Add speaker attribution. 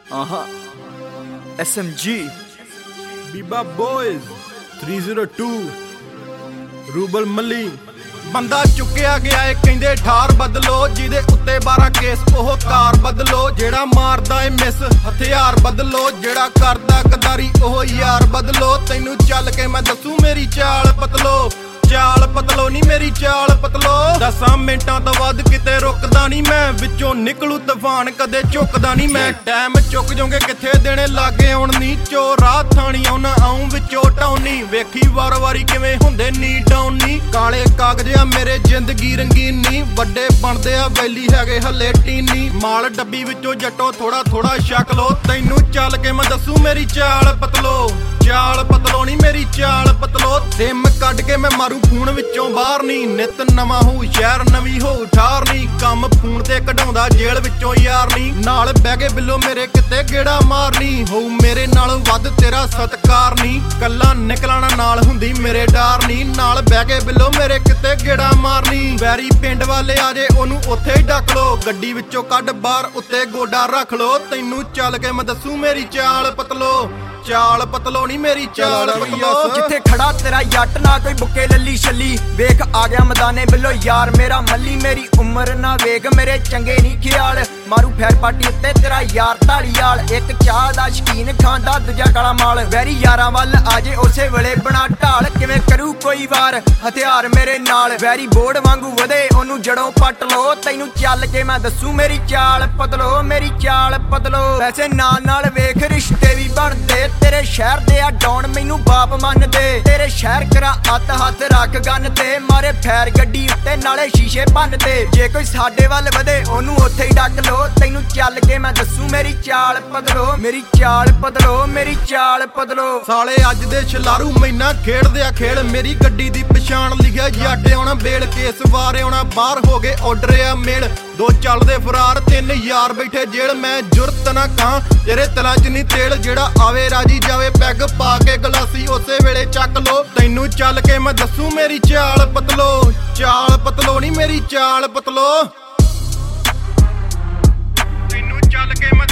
Speaker 1: SMG
Speaker 2: Biba Boys 302 rouble मली ਬੰਦਾ ਚੁੱਕਿਆ ਗਿਆ ਏ ਕਹਿੰਦੇ ਠਾਰ ਬਦਲੋ ਜਿਹਦੇ ਉੱਤੇ 12 ਕੇਸ ਉਹ ਕਾਰ ਬਦਲੋ ਜਿਹੜਾ ਮਾਰਦਾ ਏ ਮਿਸ ਹਥਿਆਰ ਬਦਲੋ ਜਿਹੜਾ ਕਰਦਾ ਕਦਾਰੀ ਉਹ ਯਾਰ ਬਦਲੋ ਤੈਨੂੰ ਚੱਲ ਕੇ ਮੈਂ ਦੱਸੂ ਮੇਰੀ ਚਾਲ ਪਤਲੋ ਨੀ ਮੇਰੀ ਚਾਲ ਪਤਲੋ 10 ਮਿੰਟਾਂ ਤੋਂ ਵੱਧ ਕਿਤੇ ਰੁਕਦਾ ਨਹੀਂ ਮੈਂ ਵਿੱਚੋਂ ਨਿਕਲੂ ਤੂਫਾਨ ਕਦੇ ਝੁਕਦਾ ਨਹੀਂ ਮੈਂ ਟਾਈਮ ਚੁੱਕ ਜਾਓਗੇ ਕਿੱਥੇ ਦੇਣੇ ਲਾਗੇ ਹੁਣ ਨੀ ਚੋ ਰਾਹ ਥਾਣੀ ਆਉਣਾ ਆਉਂ ਵਿੱਚੋਂ ਟਾਉਣੀ ਵੇਖੀ ਵਾਰ-ਵਾਰੀ ਕਿਵੇਂ ਹੁੰਦੇ ਨੀ ਡਾਊਨ ਨੀ ਕਾਲੇ ਕਾਗਜ਼ ਆ ਮੇਰੇ ਜ਼ਿੰਦਗੀ ਰੰਗੀਨ ਨੀ ਵੱਡੇ ਬਣਦੇ ਆ ਵੈਲੀ ਹੈਗੇ ਹੱਲੇ ਟੀਨੀ ਮਾਲ ਡੱਬੀ ਵਿੱਚੋਂ ਜੱਟੋ ਥੋੜਾ ਛਕ ਲੋ ਤੈਨੂੰ ਚੱਲ ਕੇ ਮੈਂ ਦੱਸੂ ਮੇਰੀ ਚਾਲ ਪਤਲੋ ਨੀ ਮੇਰੀ ਚਾਲ ਪਤਲੋ ਸਿਮ ਕੱਢ ਕੇ ਮੈਂ ਮਾਰੂ ਫੋਨ ਵਿੱਚੋਂ ਬਾਹਰ ਨੀ ਨਿਤ ਨਵਾਂ ਹੋ ਸ਼ਹਿਰ ਨਵੀਂ ਹੋ ਠਾਰ ਨੀ ਕੰਮ ਫੋਨ ਤੇ ਕਢਾਉਂਦਾ ਜੇਲ੍ਹ ਵਿੱਚੋਂ ਯਾਰ ਨੀ ਨਾਲ ਬਹਿ ਕੇ ਬਿੱਲੋ ਮੇਰੇ ਕਿਤੇ ਗੇੜਾ ਮਾਰਨੀ ਹੋਊ ਮੇਰੇ ਨਾਲੋਂ ਵੱਧ ਤੇਰਾ ਸਤਕਾਰ ਨੀ ਕੱਲਾ ਨਿਕਲਣਾ ਨਾਲ ਹੁੰਦੀ ਮੇਰੇ ਡਾਰ ਨੀ ਨਾਲ ਬਹਿ ਕੇ ਬਿੱਲੋ ਮੇਰੇ ਕਿਤੇ ਗੇੜਾ ਮਾਰਨੀ ਵੈਰੀ ਪਿੰਡ ਵਾਲੇ ਆ ਜੇ ਉਹਨੂੰ ਉੱਥੇ ਹੀ ਡੱਕ ਲੋ ਗੱਡੀ ਵਿੱਚੋਂ ਕੱਢ ਬਾਹਰ ਉੱਤੇ ਗੋਡਾ ਰੱਖ ਲੋ ਤੈਨੂੰ ਚੱਲ ਕੇ ਮੈਂ ਦੱਸੂ ਮੇਰੀ ਚਾਲ ਪਤਲੋ ਨੀ ਮੇਰੀ ਚਾਲ ਪਤਲੋ
Speaker 1: ਜਿੱਥੇ ਖੜਾ ਤੇਰਾ ਜੱਟ ਨਾ ਕੋਈ ਬੁੱਕੇ ਲੱਲੀ ਛੱਲੀ ਵੇਖ ਆ ਗਿਆ ਮੈਦਾਨੇ ਬਿੱਲੋ ਯਾਰ ਮੇਰਾ ਮੱਲੀ ਮੇਰੀ ਉਮਰ ਨਾ ਵੇਖ ਮੇਰੇ ਚੰਗੇ ਨਹੀਂ ਖਿਆਲ ਮਾਰੂ ਫੈਰ ਪਾਟੀ ਉੱਤੇ ਤੇਰਾ ਯਾਰ ਢਾਲੀਵਾਲ ਇੱਕ ਚਾਹ ਦਾ ਸ਼ਕੀਨ ਖਾਂਦਾ ਦੂਜਾ ਕਾਲਾ ਮਾਲ ਵੈਰੀ ਯਾਰਾਂ ਵੱਲ ਆਜੇ ਉਸੇ ਵੇਲੇ ਬਣਾ ਢਾਲ ਕਿਵੇਂ ਕਰੂ ਕੋਈ ਵਾਰ ਹਥਿਆਰ ਮੇਰੇ ਨਾਲ ਵੈਰੀ ਬੋਰਡ ਵਾਂਗੂ ਵਧੇ ਉਹਨੂੰ ਜੜੋਂ ਪੱਟ ਲੋ ਤੈਨੂੰ ਚੱਲ ਕੇ ਮੈਂ ਦੱਸੂ ਮੇਰੀ ਚਾਲ ਪਤਲੋ ਵੈਸੇ ਨਾਲ ਵੇਖ ਰਿਸ਼ਤੇ ਵੀ ਬਣਦੇ ਤੇਰੇ ਸ਼ਹਿਰ ਦੇ ਆ ਡਾਉਣ ਮੈਨੂੰ ਬਾਪ ਮੰਨਦੇ ਤੇਰੇ ਸ਼ਹਿਰ ਕਰਾ ਹੱਥ ਰੱਖ ਗੰਨ ਤੇ ਮਾਰੇ ਫੈਰ ਗੱਡੀ ਉੱਤੇ ਨਾਲੇ ਸ਼ੀਸ਼ੇ ਭੰਨਦੇ ਜੇ ਕੋਈ ਸਾਡੇ ਵੱਲ ਵਧੇ ਉਹਨੂੰ ਉੱਥੇ ਹੀ ਡੱਕ ਲੋ ਤੈਨੂੰ ਚੱਲ ਕੇ ਮੈਂ ਦੱਸੂ ਮੇਰੀ ਚਾਲ ਪਤਲੋ
Speaker 2: ਸਾਲੇ ਅੱਜ ਦੇ ਛਲਾਰੂ ਮੈਨਾਂ ਖੇਡਦੇ ਆ ਖੇਡ ਮੇਰੀ ਗੱਡੀ ਦੀ ਪਛਾਣ ਲਿਖਿਆ ਜੱਟ ਆਉਣਾ ਬੇਲ ਕੇਸ ਵਾਰ ਆਉਣਾ ਬਾਹਰ ਹੋ ਗਏ ਆਰਡਰ ਆ ਮੇਲ 2 ਚੱਲਦੇ ਫਰਾਰ 3 ਯਾਰ ਬੈਠੇ ਜੇਲ੍ਹ ਮੈਂ ਜੁਰਤ ਨਾ ਕਾਂ ਤੇਰੇ ਤਲਾਂ ਚ ਨਹੀਂ ਤੇਲ ਜਿਹੜਾ ਆਵੇ ਰਾਜੀ ਜਾਵੇ ਪੈਗ ਪਾ ਕੇ ਗਲਾਸੀ ਉਸੇ ਵੇਲੇ ਚੱਕ ਲੋ ਤੈਨੂੰ ਚੱਲ ਕੇ ਮੈਂ ਦੱਸੂ ਮੇਰੀ ਚਾਲ ਪਤਲੋ ਨੀ ਮੇਰੀ ਚਾਲ ਪਤਲੋ ਤੈਨੂੰ ਚੱਲ ਕੇ ਮੈਂ